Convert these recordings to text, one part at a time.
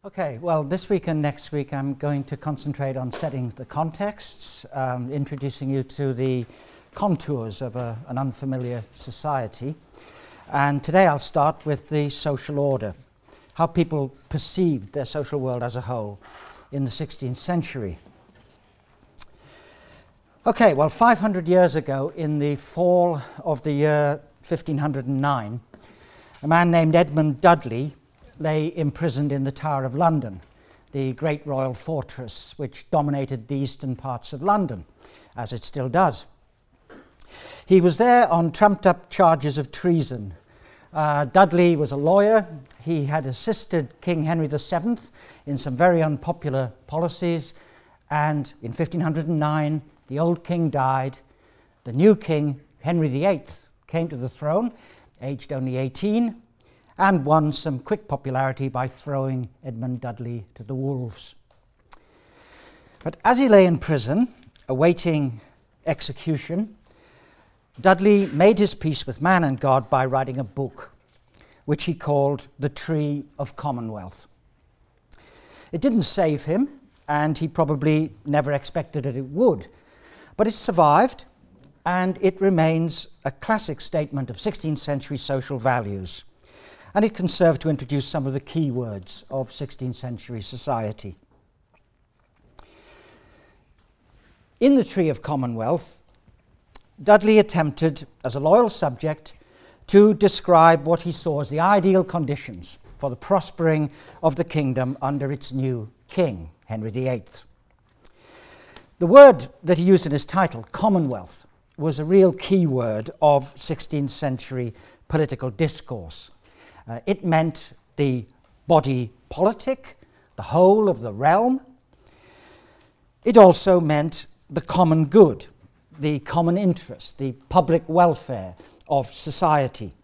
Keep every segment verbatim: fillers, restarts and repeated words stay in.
Okay, well, this week and next week I'm going to concentrate on setting the contexts, um, introducing you to the contours of a, an unfamiliar society. And today I'll start with the social order, how people perceived their social world as a whole in the sixteenth century. Okay, well, five hundred years ago, in the fall of the year fifteen oh nine, a man named Edmund Dudley lay imprisoned in the Tower of London, the great royal fortress which dominated the eastern parts of London, as it still does. He was there on trumped-up charges of treason. Uh, Dudley was a lawyer. He had assisted King Henry the Seventh in some very unpopular policies, and in fifteen oh nine, the old king died. The new king, Henry the Eighth, came to the throne, aged only eighteen, and won some quick popularity by throwing Edmund Dudley to the wolves. But as he lay in prison, awaiting execution, Dudley made his peace with man and God by writing a book, which he called The Tree of Commonwealth. It didn't save him, and he probably never expected that it would, but it survived, and it remains a classic statement of sixteenth century social values. And it can serve to introduce some of the key words of sixteenth century society. In the Tree of Commonwealth, Dudley attempted, as a loyal subject, to describe what he saw as the ideal conditions for the prospering of the kingdom under its new king, Henry the Eighth. The word that he used in his title, Commonwealth, was a real key word of sixteenth century political discourse. Uh, it meant the body politic, the whole of the realm. It also meant the common good, the common interest, the public welfare of society.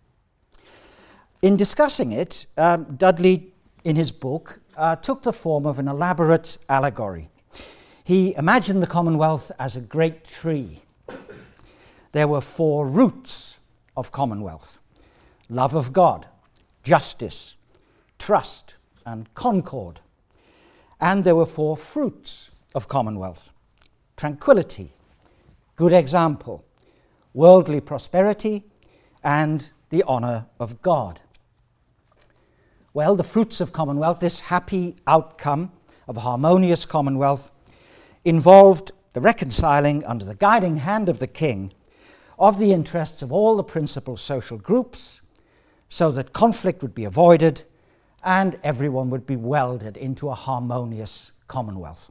In discussing it, um, Dudley, in his book, uh, took the form of an elaborate allegory. He imagined the Commonwealth as a great tree. There were four roots of Commonwealth: love of God, justice, trust, and concord. And there were four fruits of Commonwealth: tranquility, good example, worldly prosperity, and the honour of God. Well, the fruits of Commonwealth, this happy outcome of a harmonious Commonwealth, involved the reconciling under the guiding hand of the king of the interests of all the principal social groups, so that conflict would be avoided and everyone would be welded into a harmonious Commonwealth.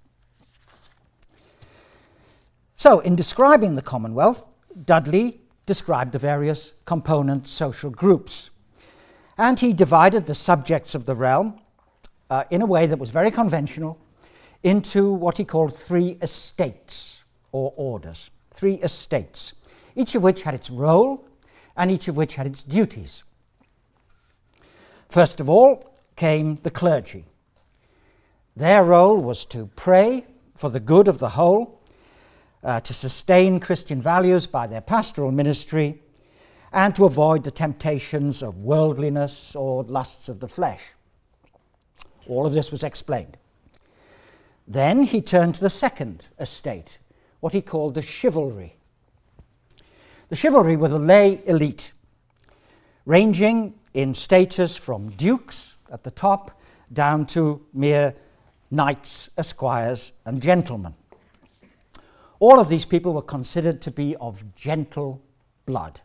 So, in describing the Commonwealth, Dudley described the various component social groups, and he divided the subjects of the realm uh, in a way that was very conventional into what he called three estates or orders. Three estates, each of which had its role and each of which had its duties. First of all came the clergy. Their role was to pray for the good of the whole, uh, to sustain Christian values by their pastoral ministry, and to avoid the temptations of worldliness or lusts of the flesh. All of this was explained. Then he turned to the second estate, what he called the chivalry. The chivalry were the lay elite, ranging in status from dukes at the top down to mere knights, esquires, and gentlemen. All of these people were considered to be of gentle blood.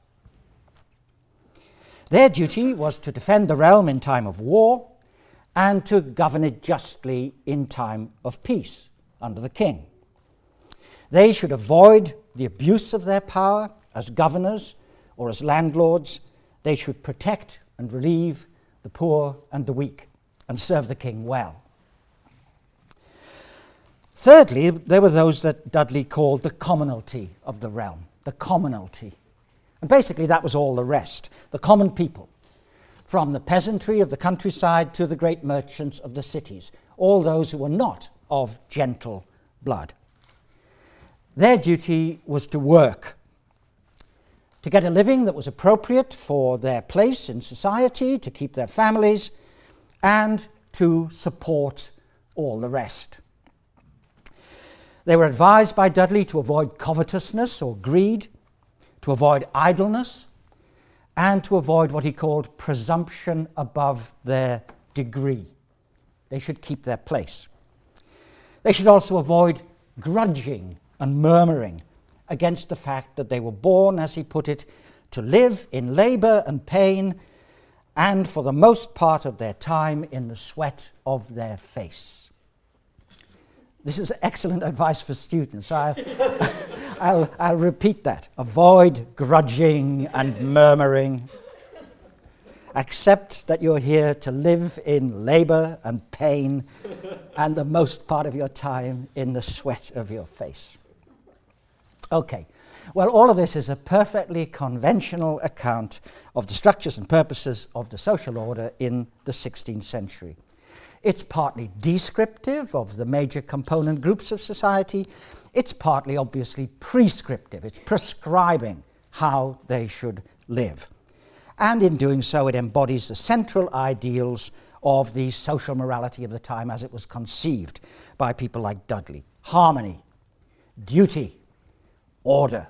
Their duty was to defend the realm in time of war and to govern it justly in time of peace under the king. They should avoid the abuse of their power as governors or as landlords. They should protect and relieve the poor and the weak and serve the king well. Thirdly, there were those that Dudley called the commonalty of the realm, the commonalty. And basically that was all the rest, the common people, from the peasantry of the countryside to the great merchants of the cities, all those who were not of gentle blood. Their duty was to work, to get a living that was appropriate for their place in society, to keep their families, and to support all the rest. They were advised by Dudley to avoid covetousness or greed, to avoid idleness, and to avoid what he called presumption above their degree. They should keep their place. They should also avoid grudging and murmuring against the fact that they were born, as he put it, to live in labour and pain, and for the most part of their time in the sweat of their face. This is excellent advice for students. I'll, I'll, I'll repeat that. Avoid grudging and murmuring. Accept that you're here to live in labour and pain and the most part of your time in the sweat of your face. Okay. Well, all of this is a perfectly conventional account of the structures and purposes of the social order in the sixteenth century. It's partly descriptive of the major component groups of society. It's partly, obviously, prescriptive. It's prescribing how they should live. And in doing so, it embodies the central ideals of the social morality of the time as it was conceived by people like Dudley. Harmony, duty, order.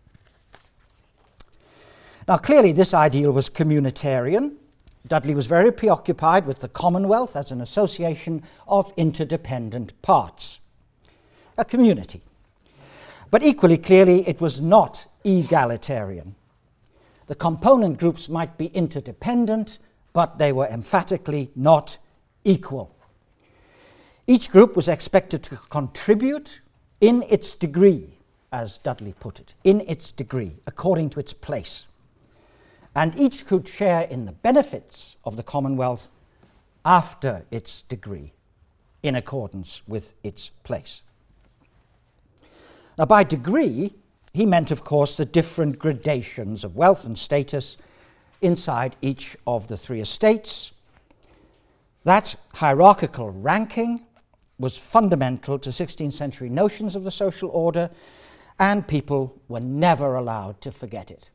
Now, clearly, this ideal was communitarian. Dudley was very preoccupied with the Commonwealth as an association of interdependent parts, a community. But equally clearly, it was not egalitarian. The component groups might be interdependent, but they were emphatically not equal. Each group was expected to contribute in its degree, as Dudley put it, in its degree, according to its place. And each could share in the benefits of the Commonwealth after its degree, in accordance with its place. Now, by degree, he meant, of course, the different gradations of wealth and status inside each of the three estates. That hierarchical ranking was fundamental to sixteenth century notions of the social order, and people were never allowed to forget it.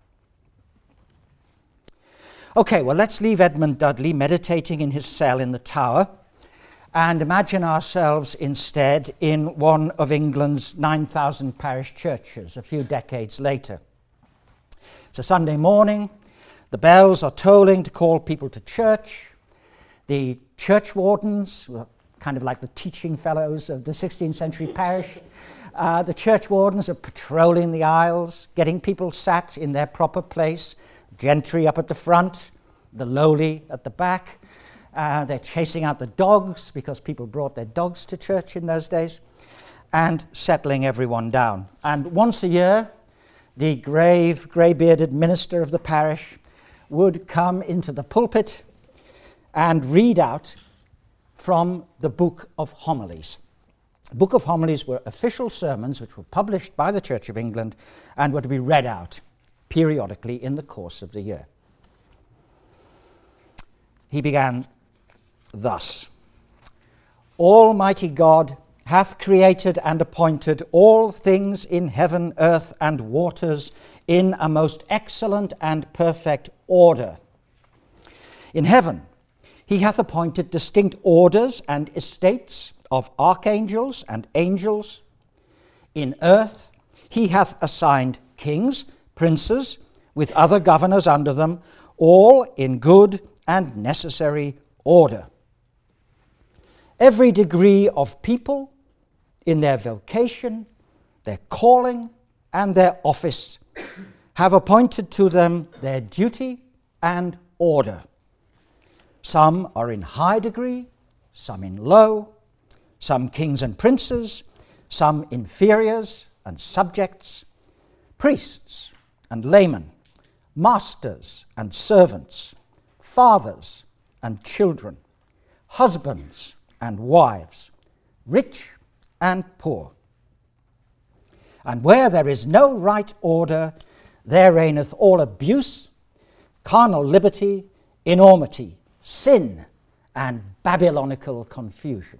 Okay, well, let's leave Edmund Dudley meditating in his cell in the Tower and imagine ourselves instead in one of England's nine thousand parish churches a few decades later. It's a Sunday morning. The bells are tolling to call people to church. The church wardens, were kind of like the teaching fellows of the sixteenth century parish, uh, the church wardens are patrolling the aisles, getting people sat in their proper place, gentry up at the front, the lowly at the back. Uh, they're chasing out the dogs because people brought their dogs to church in those days, and settling everyone down. And once a year, the grave, grey-bearded minister of the parish would come into the pulpit and read out from the Book of Homilies. The Book of Homilies were official sermons which were published by the Church of England and were to be read out periodically in the course of the year. He began thus: Almighty God hath created and appointed all things in heaven, earth, and waters in a most excellent and perfect order. In heaven he hath appointed distinct orders and estates of archangels and angels. In earth he hath assigned kings, princes, with other governors under them, all in good and necessary order. Every degree of people, in their vocation, their calling, and their office, have appointed to them their duty and order. Some are in high degree, some in low, some kings and princes, some inferiors and subjects, priests and laymen, masters and servants, fathers and children, husbands and wives, rich and poor. And where there is no right order, there reigneth all abuse, carnal liberty, enormity, sin, and Babylonical confusion.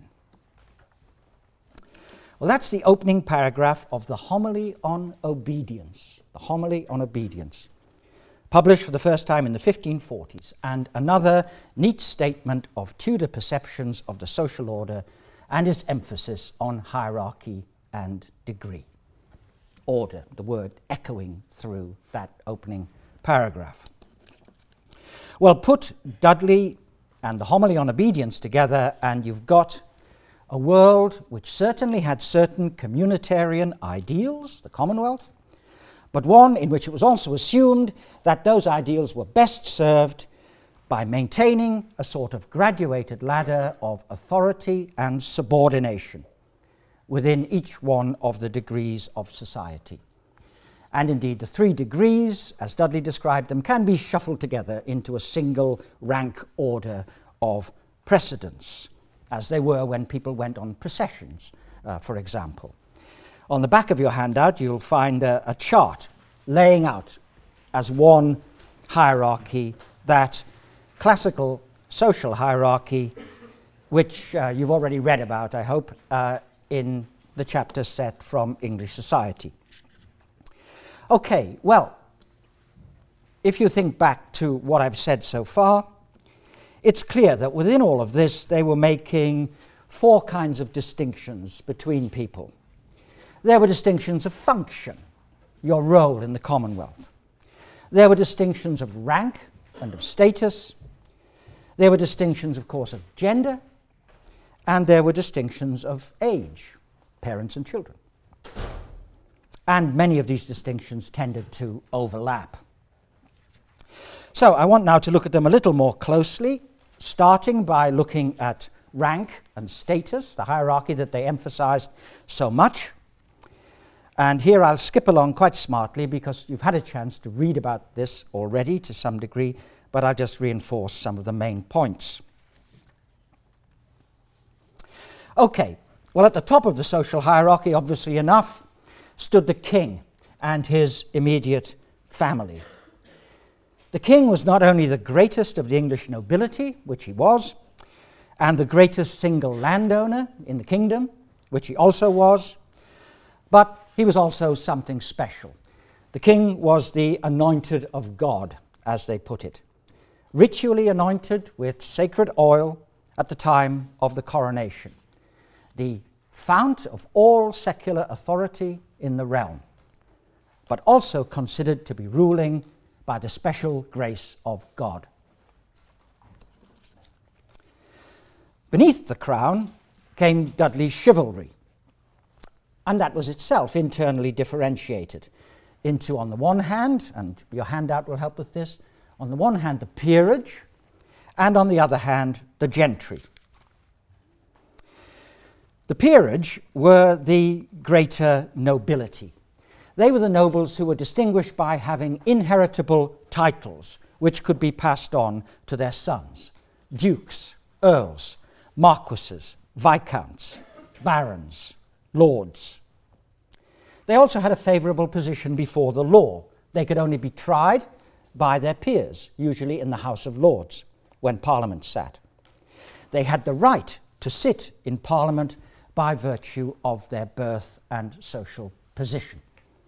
Well, that's the opening paragraph of the Homily on Obedience. The Homily on Obedience. published for the first time in the fifteen forties, and another neat statement of Tudor perceptions of the social order and its emphasis on hierarchy and degree. Order, the word echoing through that opening paragraph. Well, put Dudley and the Homily on Obedience together, and you've got a world which certainly had certain communitarian ideals, the Commonwealth, but one in which it was also assumed that those ideals were best served by maintaining a sort of graduated ladder of authority and subordination within each one of the degrees of society. And indeed, the three degrees, as Dudley described them, can be shuffled together into a single rank order of precedence, as they were when people went on processions, uh, for example. On the back of your handout, you'll find a, a chart laying out as one hierarchy that classical social hierarchy, which uh, you've already read about, I hope, uh, in the chapter set from English society. Okay, well, if you think back to what I've said so far, it's clear that within all of this they were making four kinds of distinctions between people. There were distinctions of function, your role in the Commonwealth. There were distinctions of rank and of status. There were distinctions, of course, of gender. And there were distinctions of age, parents and children. And many of these distinctions tended to overlap. So I want now to look at them a little more closely, starting by looking at rank and status, the hierarchy that they emphasized so much. And here I'll skip along quite smartly because you've had a chance to read about this already to some degree, but I'll just reinforce some of the main points. Okay, well, at the top of the social hierarchy, obviously enough, stood the king and his immediate family. The king was not only the greatest of the English nobility, which he was, and the greatest single landowner in the kingdom, which he also was, but he was also something special. The king was the anointed of God, as they put it, ritually anointed with sacred oil at the time of the coronation, the fount of all secular authority in the realm, but also considered to be ruling by the special grace of God. Beneath the crown came Dudley's chivalry, and that was itself internally differentiated into, on the one hand, and your handout will help with this, on the one hand the peerage, and on the other hand the gentry. The peerage were the greater nobility. They were the nobles who were distinguished by having inheritable titles which could be passed on to their sons: dukes, earls, marquises, viscounts, barons, lords. They also had a favourable position before the law. They could only be tried by their peers, usually in the House of Lords, when Parliament sat. They had the right to sit in Parliament by virtue of their birth and social position.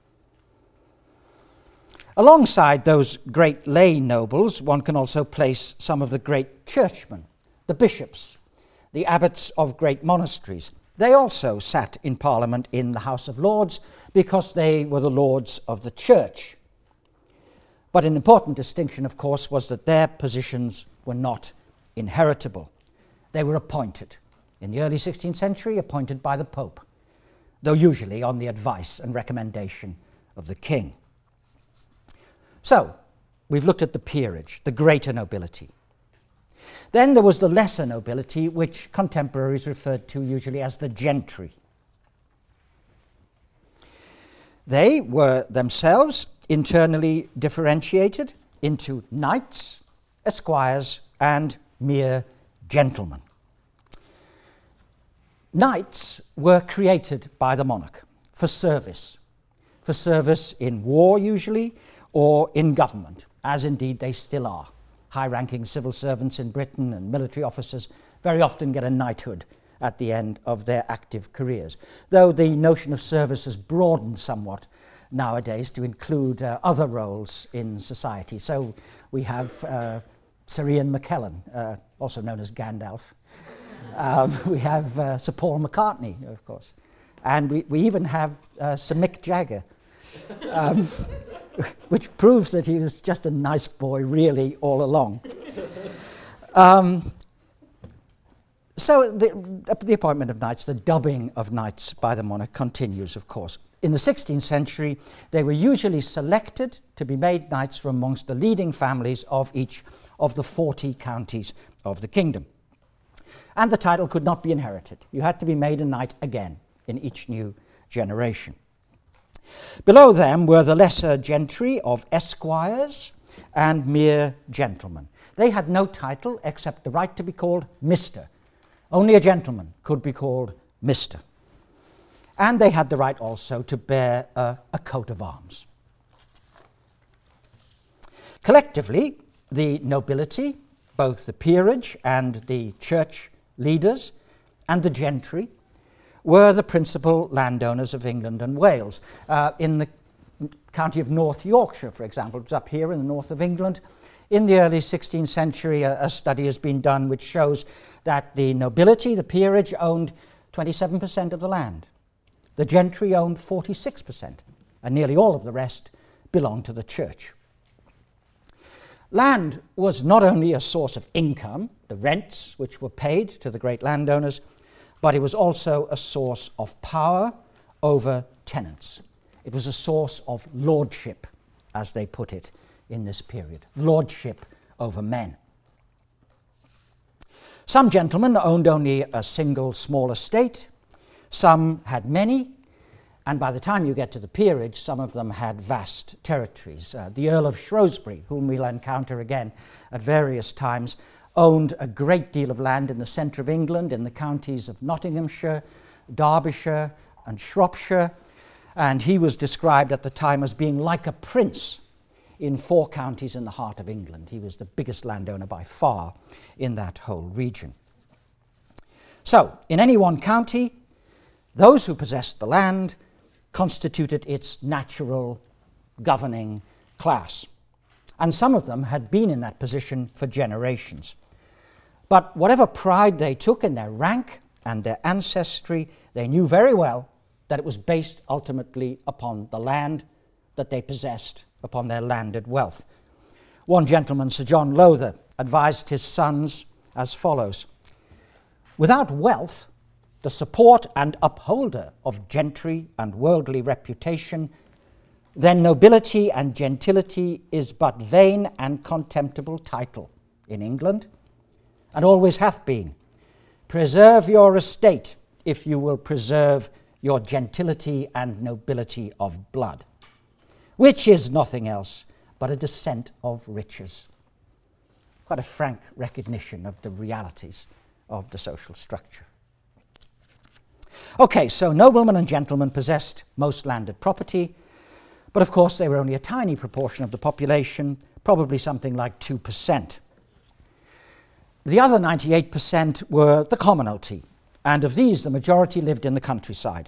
Alongside those great lay nobles, one can also place some of the great churchmen, the bishops, the abbots of great monasteries. They also sat in Parliament in the House of Lords because they were the lords of the church. But an important distinction, of course, was that their positions were not inheritable. They were appointed. In the early sixteenth century, appointed by the Pope, though usually on the advice and recommendation of the king. So, we've looked at the peerage, the greater nobility. Then there was the lesser nobility, which contemporaries referred to usually as the gentry. They were themselves internally differentiated into knights, esquires, and mere gentlemen. Knights were created by the monarch for service, for service in war usually, or in government, as indeed they still are. High-ranking civil servants in Britain and military officers very often get a knighthood at the end of their active careers, though the notion of service has broadened somewhat nowadays to include uh, other roles in society. So we have uh, Sir Ian McKellen, uh, also known as Gandalf. um, we have uh, Sir Paul McCartney, of course. And we, we even have uh, Sir Mick Jagger, um, which proves that he was just a nice boy, really, all along. Um, so the, the appointment of knights, the dubbing of knights by the monarch continues, of course. In the sixteenth century, they were usually selected to be made knights from amongst the leading families of each of the forty counties of the kingdom. And the title could not be inherited. You had to be made a knight again in each new generation. Below them were the lesser gentry of esquires and mere gentlemen. They had no title except the right to be called Mister. Only a gentleman could be called Mister. And they had the right also to bear a, a coat of arms. Collectively, the nobility, both the peerage and the church leaders, and the gentry, were the principal landowners of England and Wales. Uh, in the county of North Yorkshire, for example, it's up here in the north of England, in the early sixteenth century, a, a study has been done which shows that the nobility, the peerage, owned twenty-seven percent of the land. The gentry owned forty-six percent, and nearly all of the rest belonged to the church. Land was not only a source of income, the rents which were paid to the great landowners, but it was also a source of power over tenants. It was a source of lordship, as they put it in this period, lordship over men. Some gentlemen owned only a single small estate, some had many, and by the time you get to the peerage, some of them had vast territories. Uh, the Earl of Shrewsbury, whom we'll encounter again at various times, owned a great deal of land in the centre of England, in the counties of Nottinghamshire, Derbyshire, and Shropshire, and he was described at the time as being like a prince in four counties in the heart of England. He was the biggest landowner by far in that whole region. So, in any one county, those who possessed the land constituted its natural governing class. And some of them had been in that position for generations. But whatever pride they took in their rank and their ancestry, they knew very well that it was based ultimately upon the land that they possessed, upon their landed wealth. One gentleman, Sir John Lowther, advised his sons as follows: "Without wealth, the support and upholder of gentry and worldly reputation, then nobility and gentility is but vain and contemptible title in England, and always hath been. Preserve your estate, if you will preserve your gentility and nobility of blood, which is nothing else but a descent of riches." Quite a frank recognition of the realities of the social structure. Okay, so noblemen and gentlemen possessed most landed property, but of course they were only a tiny proportion of the population, probably something like two percent. The other ninety-eight percent were the commonalty, and of these the majority lived in the countryside.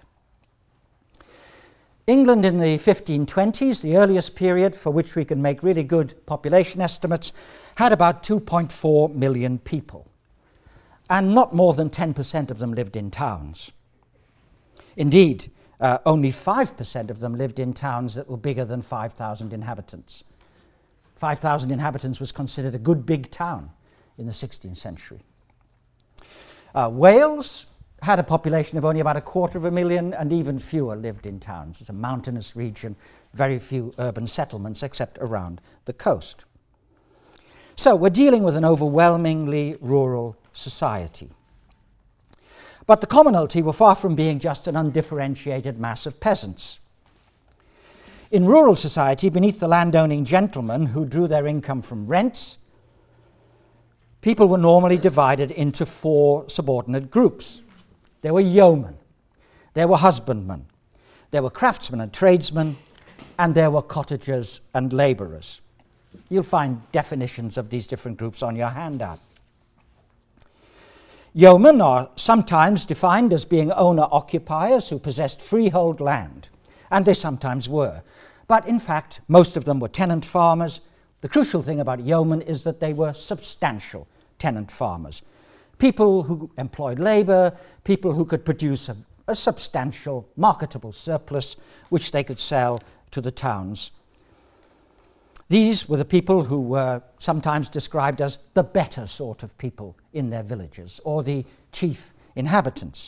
England in the fifteen twenties, the earliest period for which we can make really good population estimates, had about two point four million people, and not more than ten percent of them lived in towns. Indeed, uh, only five percent of them lived in towns that were bigger than five thousand inhabitants. five thousand inhabitants was considered a good big town in the sixteenth century. Uh, Wales had a population of only about a quarter of a million, and even fewer lived in towns. It's a mountainous region, very few urban settlements except around the coast. So we're dealing with an overwhelmingly rural society. But the commonalty were far from being just an undifferentiated mass of peasants. In rural society, beneath the landowning gentlemen who drew their income from rents, people were normally divided into four subordinate groups. There were yeomen, there were husbandmen, there were craftsmen and tradesmen, and there were cottagers and labourers. You'll find definitions of these different groups on your handout. Yeomen are sometimes defined as being owner-occupiers who possessed freehold land and they sometimes were. But in fact, most of them were tenant farmers. The crucial thing about yeomen is that they were substantial tenant farmers. People who employed labour, people who could produce a, a substantial marketable surplus which they could sell to the towns. These were the people who were sometimes described as the better sort of people in their villages, or the chief inhabitants.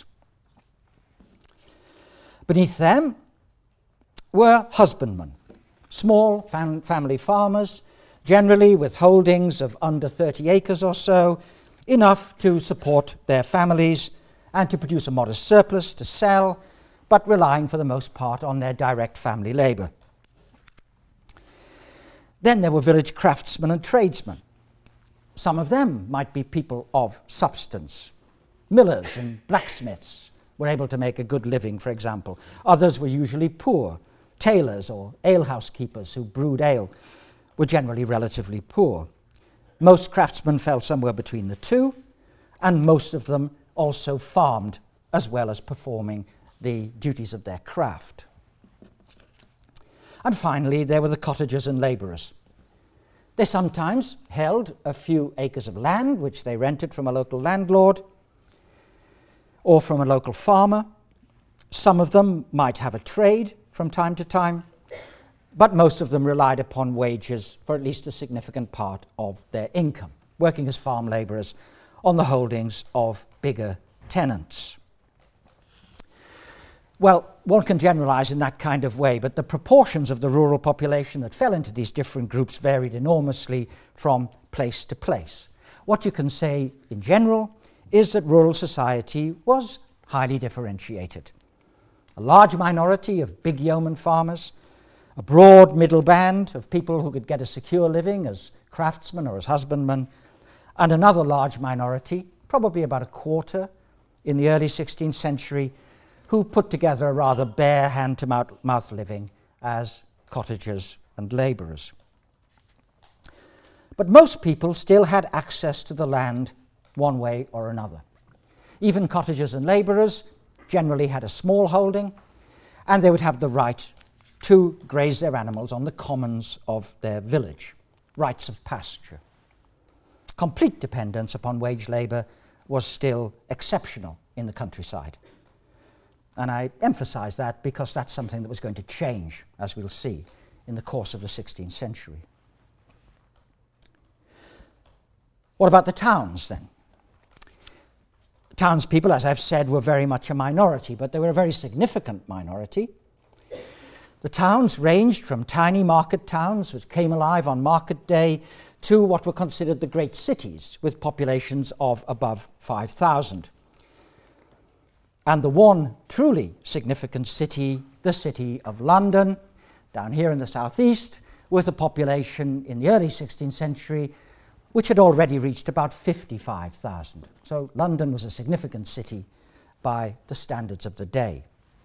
Beneath them were husbandmen, small fam- family farmers, generally with holdings of under thirty acres or so, enough to support their families and to produce a modest surplus to sell, but relying for the most part on their direct family labour. Then there were village craftsmen and tradesmen. Some of them might be people of substance. Millers and blacksmiths were able to make a good living, for example. Others were usually poor. Tailors or alehouse keepers who brewed ale were generally relatively poor. Most craftsmen fell somewhere between the two, and most of them also farmed as well as performing the duties of their craft. And finally, there were the cottagers and labourers. They sometimes held a few acres of land which they rented from a local landlord or from a local farmer. Some of them might have a trade from time to time, but most of them relied upon wages for at least a significant part of their income, working as farm labourers on the holdings of bigger tenants. Well, one can generalize in that kind of way, but the proportions of the rural population that fell into these different groups varied enormously from place to place. What you can say in general is that rural society was highly differentiated. A large minority of big yeoman farmers, a broad middle band of people who could get a secure living as craftsmen or as husbandmen, and another large minority, probably about a quarter in the early sixteenth century, who put together a rather bare hand-to-mouth living as cottagers and labourers. But most people still had access to the land one way or another. Even cottagers and labourers generally had a small holding, and they would have the right to graze their animals on the commons of their village, rights of pasture. Complete dependence upon wage labour was still exceptional in the countryside. And I emphasize that because that's something that was going to change, as we'll see, in the course of the sixteenth century. What about the towns, then? Townspeople, as I've said, were very much a minority, but they were a very significant minority. The towns ranged from tiny market towns, which came alive on market day, to what were considered the great cities, with populations of above five thousand. And the one truly significant city, the city of London, down here in the southeast, with a population in the early sixteenth century which had already reached about fifty-five thousand. So London was a significant city by the standards of the day.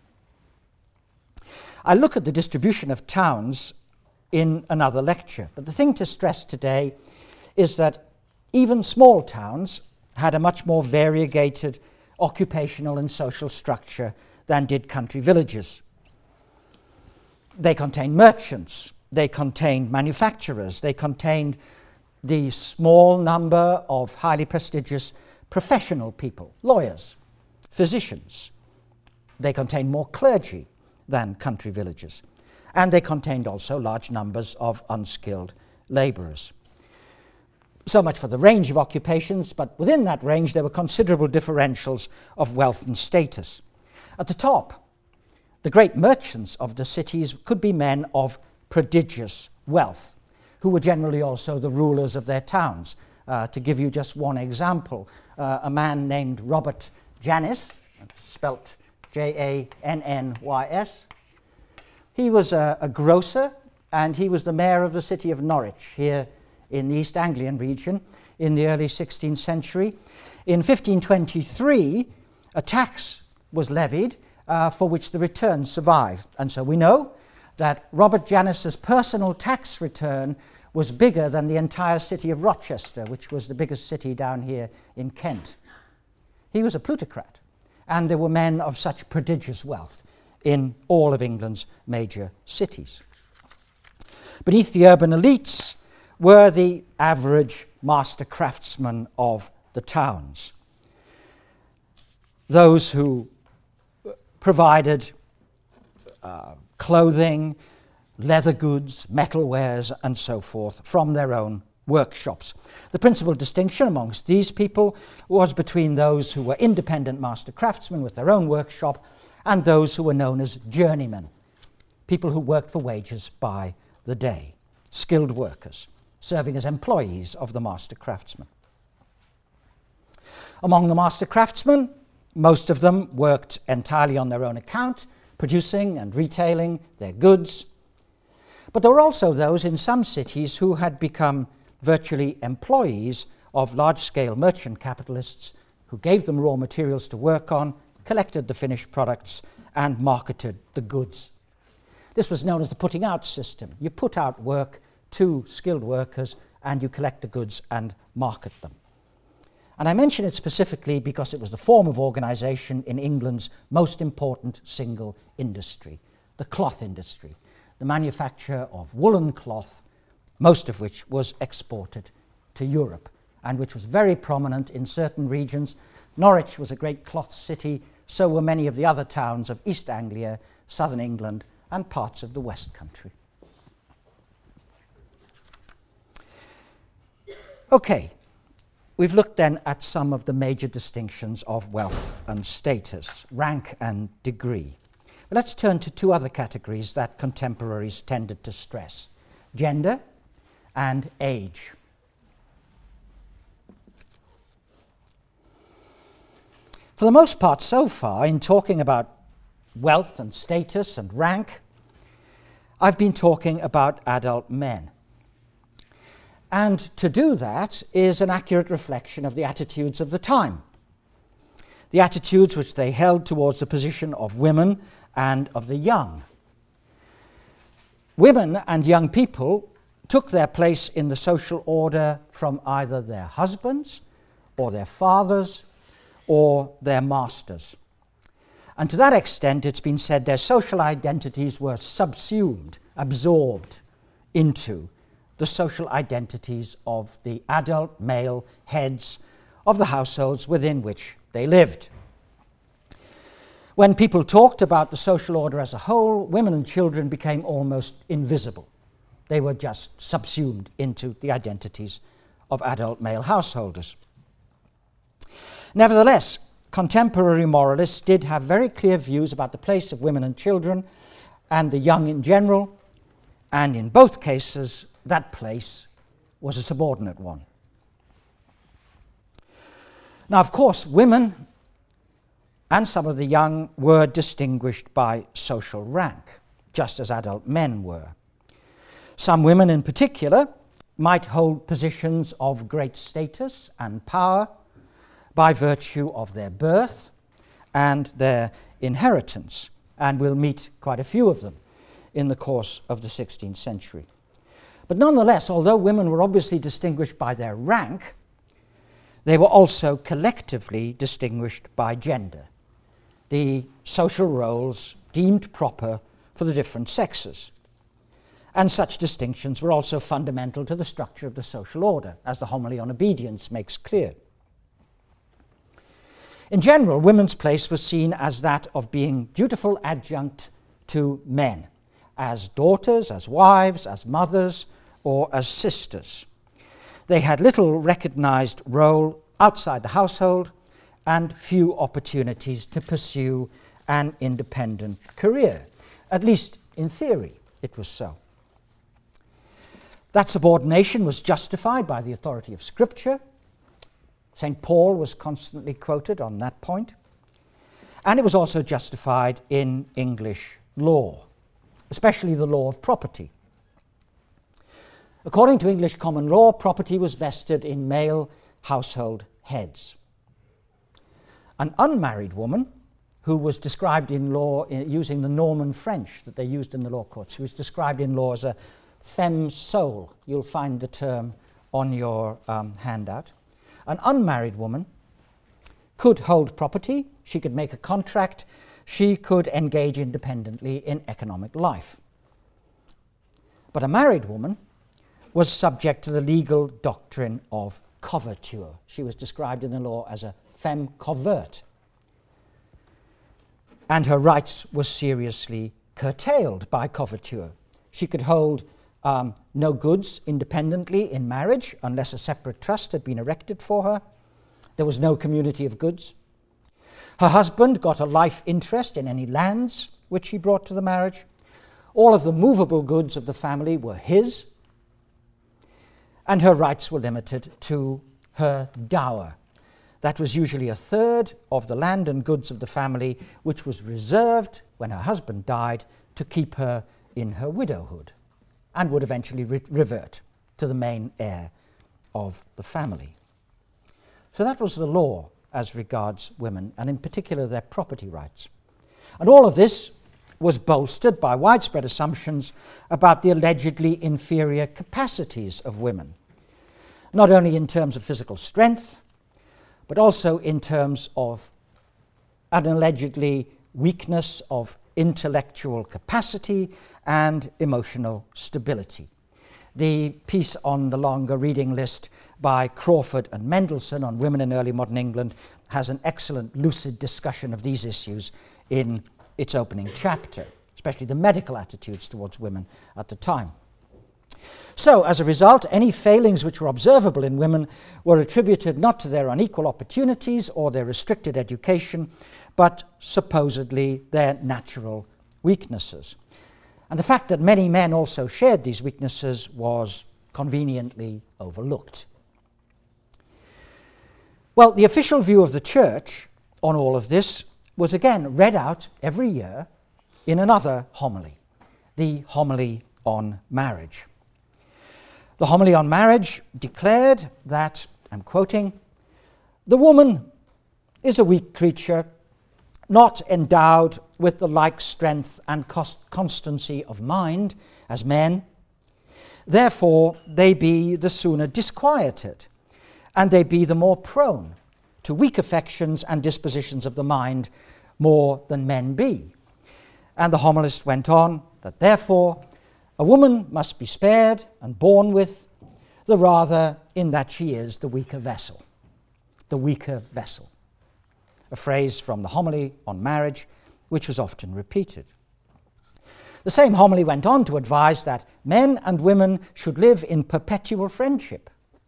I look at the distribution of towns in another lecture, but the thing to stress today is that even small towns had a much more variegated occupational and social structure than did country villages. They contained merchants, they contained manufacturers, they contained the small number of highly prestigious professional people, lawyers, physicians. They contained more clergy than country villages. And they contained also large numbers of unskilled labourers. So much for the range of occupations, but within that range there were considerable differentials of wealth and status. At the top, the great merchants of the cities could be men of prodigious wealth, who were generally also the rulers of their towns. Uh, to give you just one example, uh, a man named Robert Jannis, spelt J A N N Y S, he was a, a grocer, and he was the mayor of the city of Norwich, here in the East Anglian region, in the early sixteenth century. In fifteen twenty-three, a tax was levied uh, for which the returns survive. And so we know that Robert Jannis's personal tax return was bigger than the entire city of Rochester, which was the biggest city down here in Kent. He was a plutocrat, and there were men of such prodigious wealth in all of England's major cities. Beneath the urban elites were the average master craftsmen of the towns, those who provided uh, clothing, leather goods, metalwares, and so forth from their own workshops. The principal distinction amongst these people was between those who were independent master craftsmen with their own workshop and those who were known as journeymen, people who worked for wages by the day, skilled workers, serving as employees of the master craftsmen. Among the master craftsmen, most of them worked entirely on their own account, producing and retailing their goods. But there were also those in some cities who had become virtually employees of large-scale merchant capitalists who gave them raw materials to work on, collected the finished products, and marketed the goods. This was known as the putting out system. You put out work to skilled workers and you collect the goods and market them. And I mention it specifically because it was the form of organization in England's most important single industry, the cloth industry, the manufacture of woolen cloth, most of which was exported to Europe and which was very prominent in certain regions. Norwich was a great cloth city, so were many of the other towns of East Anglia, southern England, and parts of the West Country. Okay, we've looked then at some of the major distinctions of wealth and status, rank and degree. But let's turn to two other categories that contemporaries tended to stress: gender and age. For the most part so far, in talking about wealth and status and rank, I've been talking about adult men. And to do that is an accurate reflection of the attitudes of the time, the attitudes which they held towards the position of women and of the young. Women and young people took their place in the social order from either their husbands or their fathers or their masters. And to that extent, it's been said their social identities were subsumed, absorbed into the social identities of the adult male heads of the households within which they lived. When people talked about the social order as a whole, women and children became almost invisible. They were just subsumed into the identities of adult male householders. Nevertheless, contemporary moralists did have very clear views about the place of women and children and the young in general, and in both cases, that place was a subordinate one. Now, of course, women and some of the young were distinguished by social rank, just as adult men were. Some women in particular might hold positions of great status and power by virtue of their birth and their inheritance, and we'll meet quite a few of them in the course of the sixteenth century. But nonetheless, although women were obviously distinguished by their rank, they were also collectively distinguished by gender, the social roles deemed proper for the different sexes. And such distinctions were also fundamental to the structure of the social order, as the Homily on Obedience makes clear. In general, women's place was seen as that of being dutiful adjunct to men, as daughters, as wives, as mothers, or as sisters. They had little recognized role outside the household and few opportunities to pursue an independent career. At least in theory, it was so. That subordination was justified by the authority of Scripture. Saint Paul was constantly quoted on that point. And it was also justified in English law, especially the law of property. According to English common law, property was vested in male household heads. An unmarried woman who was described in law in, using the Norman French that they used in the law courts, who was described in law as a femme sole. You'll find the term on your um, handout. An unmarried woman could hold property, she could make a contract, she could engage independently in economic life. But a married woman was subject to the legal doctrine of coverture. She was described in the law as a femme covert. And her rights were seriously curtailed by coverture. She could hold um, no goods independently in marriage unless a separate trust had been erected for her. There was no community of goods. Her husband got a life interest in any lands which he brought to the marriage. All of the movable goods of the family were his, and her rights were limited to her dower. That was usually a third of the land and goods of the family, which was reserved, when her husband died, to keep her in her widowhood, and would eventually re- revert to the main heir of the family. So that was the law as regards women, and in particular their property rights. And all of this was bolstered by widespread assumptions about the allegedly inferior capacities of women, not only in terms of physical strength, but also in terms of an allegedly weakness of intellectual capacity and emotional stability. The piece on the longer reading list by Crawford and Mendelssohn on women in early modern England has an excellent lucid discussion of these issues in its opening chapter, especially the medical attitudes towards women at the time. So, as a result, any failings which were observable in women were attributed not to their unequal opportunities or their restricted education, but supposedly their natural weaknesses. And the fact that many men also shared these weaknesses was conveniently overlooked. Well, the official view of the Church on all of this was again read out every year in another homily, the homily on marriage. The homily on marriage declared that, I'm quoting, "The woman is a weak creature, not endowed with the like strength and cost- constancy of mind as men. Therefore they be the sooner disquieted, and they be the more prone to weak affections and dispositions of the mind more than men be." And the homilist went on that therefore a woman must be spared and borne with, the rather in that she is the weaker vessel. The weaker vessel. A phrase from the homily on marriage, which was often repeated. The same homily went on to advise that men and women should live in perpetual friendship.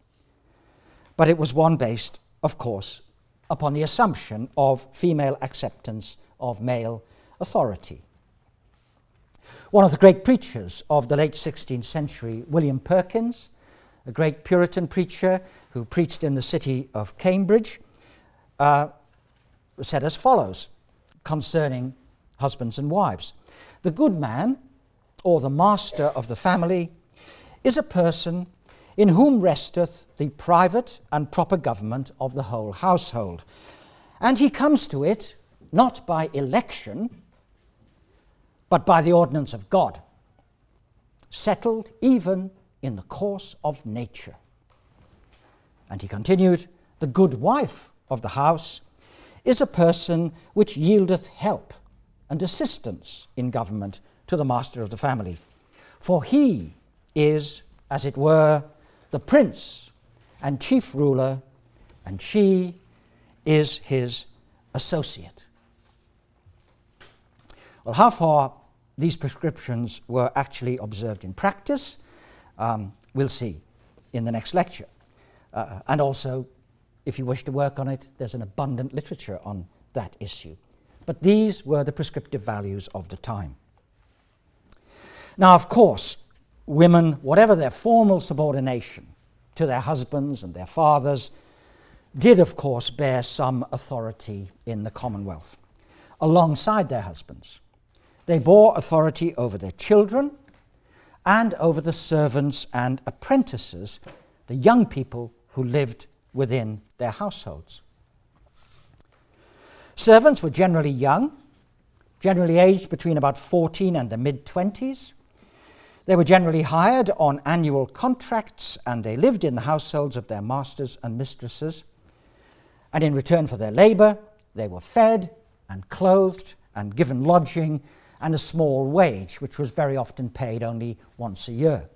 But it was one based, of course, upon the assumption of female acceptance of male authority. One of the great preachers of the late sixteenth century, William Perkins, a great Puritan preacher who preached in the city of Cambridge, uh, said as follows concerning husbands and wives: "The good man, or the master of the family, is a person in whom resteth the private and proper government of the whole household, and he comes to it not by election, but by the ordinance of God, settled even in the course of nature." And he continued, "The good wife of the house is a person which yieldeth help and assistance in government to the master of the family, for he is, as it were, the prince and chief ruler, and she is his associate." Well, how far these prescriptions were actually observed in practice, um, we'll see in the next lecture. Uh, and also, if you wish to work on it, there's an abundant literature on that issue. But these were the prescriptive values of the time. Now, of course, women, whatever their formal subordination to their husbands and their fathers, did, of course, bear some authority in the Commonwealth, alongside their husbands. They bore authority over their children and over the servants and apprentices, the young people who lived within their households. Servants were generally young, generally aged between about fourteen and the mid-twenties. They were generally hired on annual contracts, and they lived in the households of their masters and mistresses. And in return for their labour, they were fed and clothed and given lodging and a small wage, which was very often paid only once a year.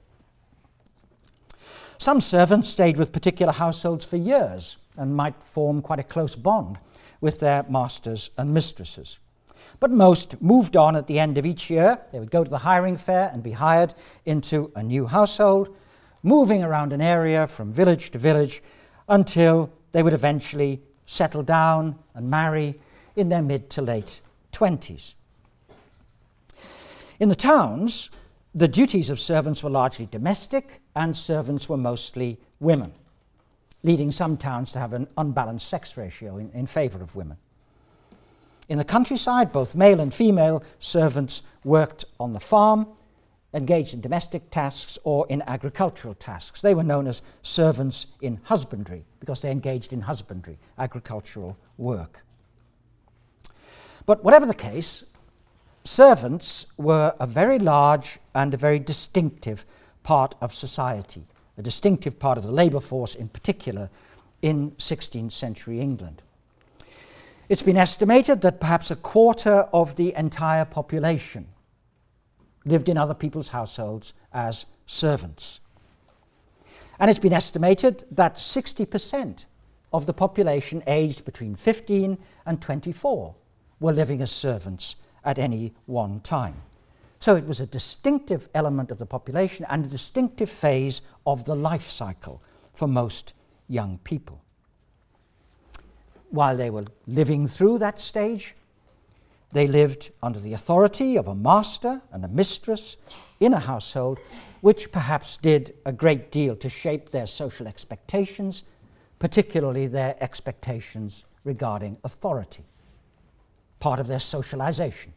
Some servants stayed with particular households for years and might form quite a close bond with their masters and mistresses. But most moved on at the end of each year. They would go to the hiring fair and be hired into a new household, moving around an area from village to village until they would eventually settle down and marry in their mid to late twenties. In the towns, the duties of servants were largely domestic, and servants were mostly women, leading some towns to have an unbalanced sex ratio in, in favour of women. In the countryside, both male and female servants worked on the farm, engaged in domestic tasks or in agricultural tasks. They were known as servants in husbandry because they engaged in husbandry, agricultural work. But whatever the case, servants were a very large and a very distinctive part of society, a distinctive part of the labour force in particular in sixteenth century England. It's been estimated that perhaps a quarter of the entire population lived in other people's households as servants. And it's been estimated that sixty percent of the population aged between fifteen and twenty-four were living as servants at any one time. So it was a distinctive element of the population and a distinctive phase of the life cycle for most young people. While they were living through that stage, they lived under the authority of a master and a mistress in a household, which perhaps did a great deal to shape their social expectations, particularly their expectations regarding authority, part of their socialization.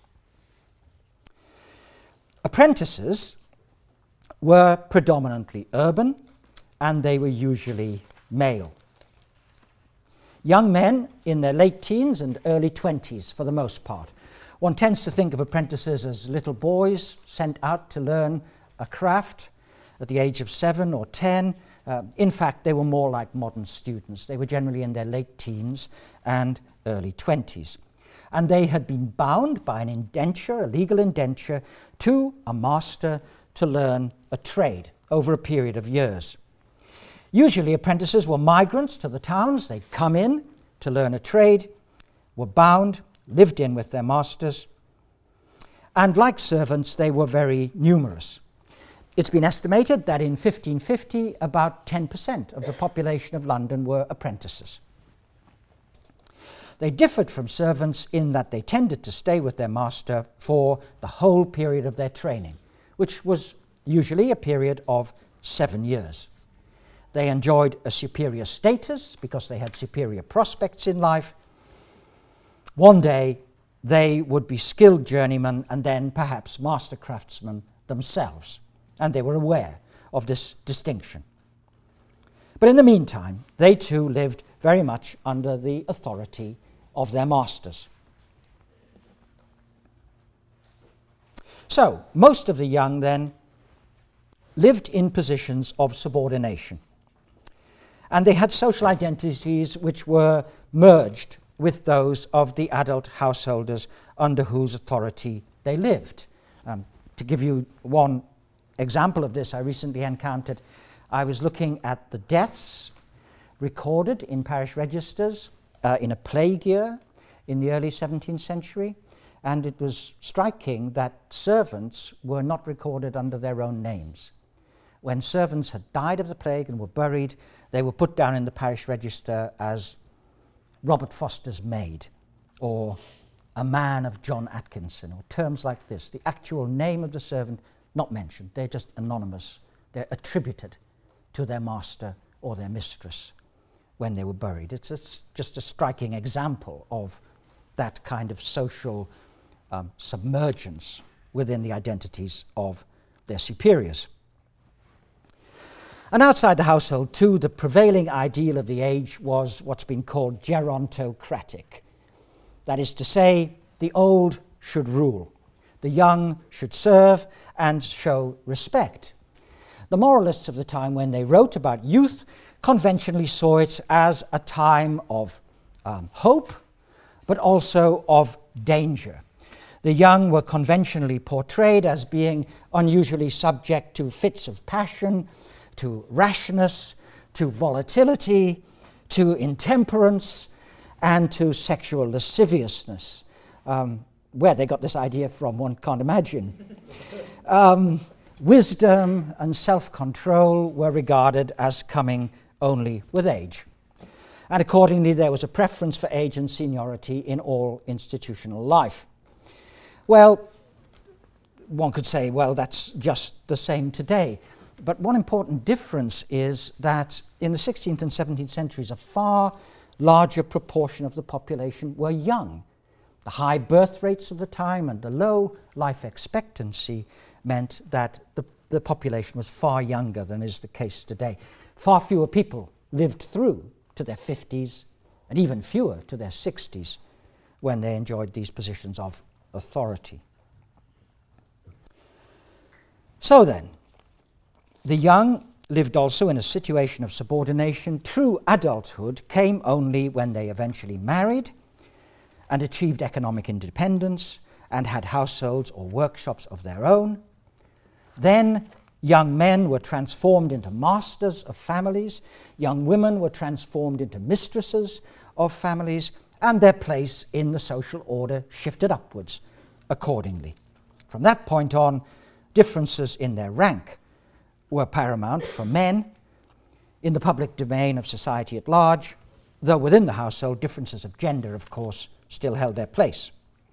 Apprentices were predominantly urban, and they were usually male. Young men in their late teens and early twenties for the most part. One tends to think of apprentices as little boys sent out to learn a craft at the age of seven or ten. Uh, in fact, they were more like modern students. They were generally in their late teens and early twenties. And they had been bound by an indenture, a legal indenture, to a master to learn a trade over a period of years. Usually apprentices were migrants to the towns. They'd come in to learn a trade, were bound, lived in with their masters, and like servants, they were very numerous. It's been estimated that in fifteen fifty, about ten percent of the population of London were apprentices. They differed from servants in that they tended to stay with their master for the whole period of their training, which was usually a period of seven years. They enjoyed a superior status because they had superior prospects in life. One day, they would be skilled journeymen and then perhaps master craftsmen themselves, and they were aware of this distinction. But in the meantime, they too lived very much under the authority of their masters. So, most of the young then lived in positions of subordination. And they had social identities which were merged with those of the adult householders under whose authority they lived. Um, to give you one example of this I recently encountered, I was looking at the deaths recorded in parish registers uh, in a plague year in the early seventeenth century, and it was striking that servants were not recorded under their own names. When servants had died of the plague and were buried, they were put down in the parish register as Robert Foster's maid, or a man of John Atkinson, or terms like this. The actual name of the servant not mentioned. They're just anonymous. They're attributed to their master or their mistress when they were buried. It's, it's just a striking example of that kind of social um, submergence within the identities of their superiors. And outside the household, too, the prevailing ideal of the age was what's been called gerontocratic. That is to say, the old should rule, the young should serve and show respect. The moralists of the time, when they wrote about youth, conventionally saw it as a time of um, hope, but also of danger. The young were conventionally portrayed as being unusually subject to fits of passion, to rashness, to volatility, to intemperance, and to sexual lasciviousness. Um, where they got this idea from, one can't imagine. um, wisdom and self-control were regarded as coming only with age. And accordingly, there was a preference for age and seniority in all institutional life. Well, one could say, well, that's just the same today. But one important difference is that in the sixteenth and seventeenth centuries, a far larger proportion of the population were young. The high birth rates of the time and the low life expectancy meant that the, the population was far younger than is the case today. Far fewer people lived through to their fifties, and even fewer to their sixties, when they enjoyed these positions of authority. So then, the young lived also in a situation of subordination. True adulthood came only when they eventually married and achieved economic independence and had households or workshops of their own. Then young men were transformed into masters of families, young women were transformed into mistresses of families, and their place in the social order shifted upwards accordingly. From that point on, differences in their rank were paramount for men in the public domain of society at large, though within the household, differences of gender, of course, still held their place.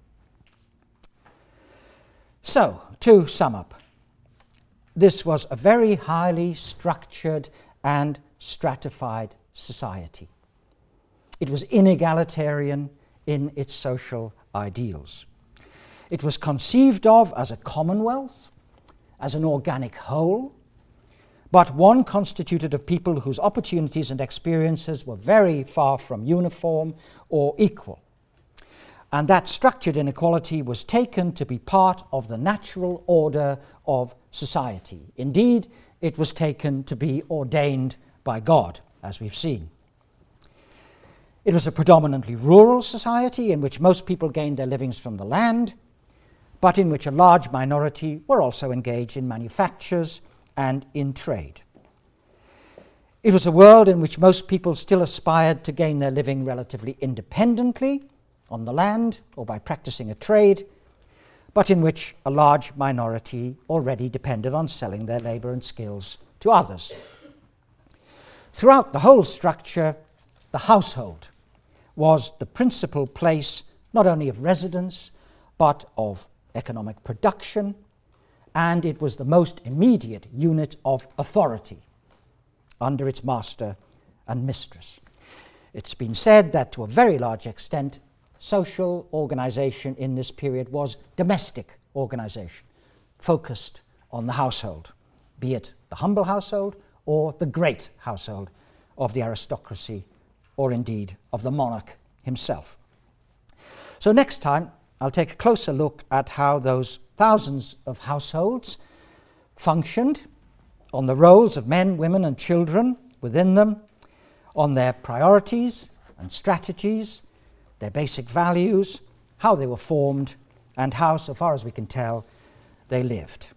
So, to sum up, this was a very highly structured and stratified society. It was inegalitarian in its social ideals. It was conceived of as a commonwealth, as an organic whole, but one constituted of people whose opportunities and experiences were very far from uniform or equal. And that structured inequality was taken to be part of the natural order of society. Indeed, it was taken to be ordained by God, as we've seen. It was a predominantly rural society in which most people gained their livings from the land, but in which a large minority were also engaged in manufactures and in trade. It was a world in which most people still aspired to gain their living relatively independently on the land or by practicing a trade, but in which a large minority already depended on selling their labor and skills to others. Throughout the whole structure, the household was the principal place not only of residence, but of economic production, and it was the most immediate unit of authority under its master and mistress. It's been said that to a very large extent, social organization in this period was domestic organization, focused on the household, be it the humble household or the great household of the aristocracy, or indeed of the monarch himself. So next time, I'll take a closer look at how those thousands of households functioned, on the roles of men, women, and children within them, on their priorities and strategies, their basic values, how they were formed, and how, so far as we can tell, they lived.